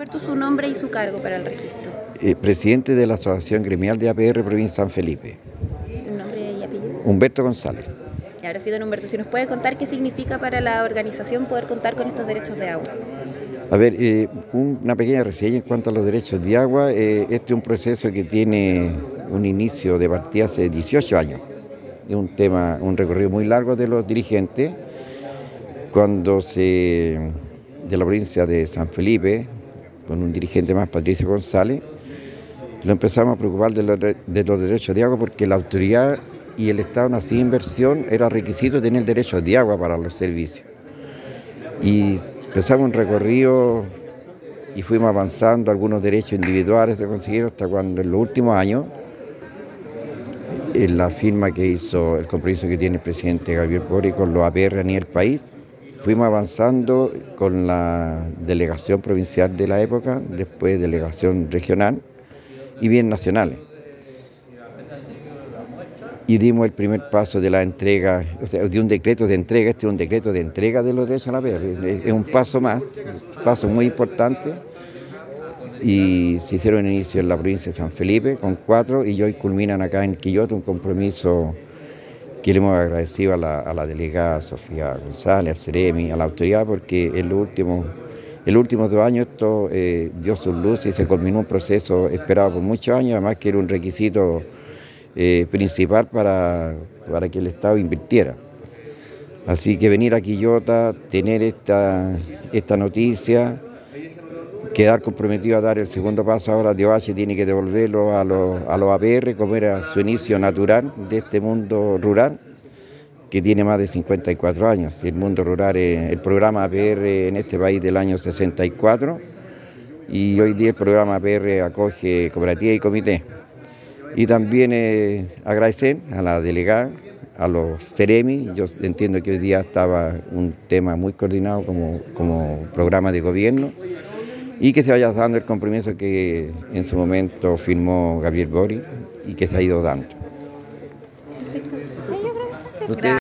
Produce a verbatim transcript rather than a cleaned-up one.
Humberto, su nombre y su cargo para el registro. Eh, presidente de la Asociación Gremial de A P R Provincia San Felipe. ¿Un nombre y apellido? Humberto González. Y ahora sí, don Humberto, si nos puede contar qué significa para la organización poder contar con estos derechos de agua. A ver, eh, un, una pequeña reseña en cuanto a los derechos de agua. Eh, este es un proceso que tiene un inicio de partida hace dieciocho años. Es un tema, un recorrido muy largo de los dirigentes. Cuando se, de la provincia de San Felipe, con un dirigente más, Patricio González, lo empezamos a preocupar de los, de los derechos de agua porque la autoridad y el Estado no hacía inversión, era requisito tener derechos de agua para los servicios. Y empezamos un recorrido y fuimos avanzando, algunos derechos individuales se consiguieron hasta cuando en los últimos años, en la firma que hizo, el compromiso que tiene el presidente Gabriel Boric con los A P R a nivel país, fuimos avanzando con la delegación provincial de la época, después delegación regional y bien nacionales. Y dimos el primer paso de la entrega, o sea, de un decreto de entrega. Este es un decreto de entrega de los derechos a la A P R, es un paso más, un paso muy importante. Y se hicieron inicio en la provincia de San Felipe con cuatro y hoy culminan acá en Quillota un compromiso que le hemos agradecido a la, a la delegada Sofía González, al Ceremi, a la autoridad, porque en los últimos, en los últimos dos años esto eh, dio sus luces y se culminó un proceso esperado por muchos años, además que era un requisito eh, principal para, para que el Estado invirtiera. Así que venir a Quillota, tener esta, esta noticia, quedar comprometido a dar el segundo paso. Ahora Diovalle tiene que devolverlo a los, a los A P R como era su inicio natural de este mundo rural que tiene más de cincuenta y cuatro años. El mundo rural, es el programa A P R en este país del año sesenta y cuatro y hoy día el programa A P R acoge cooperativas y comité. Y también eh, agradecer a la delegada, a los Ceremi. Yo entiendo que hoy día estaba un tema muy coordinado como, como programa de gobierno, y que se vaya dando el compromiso que en su momento firmó Gabriel Boric y que se ha ido dando. Perfecto.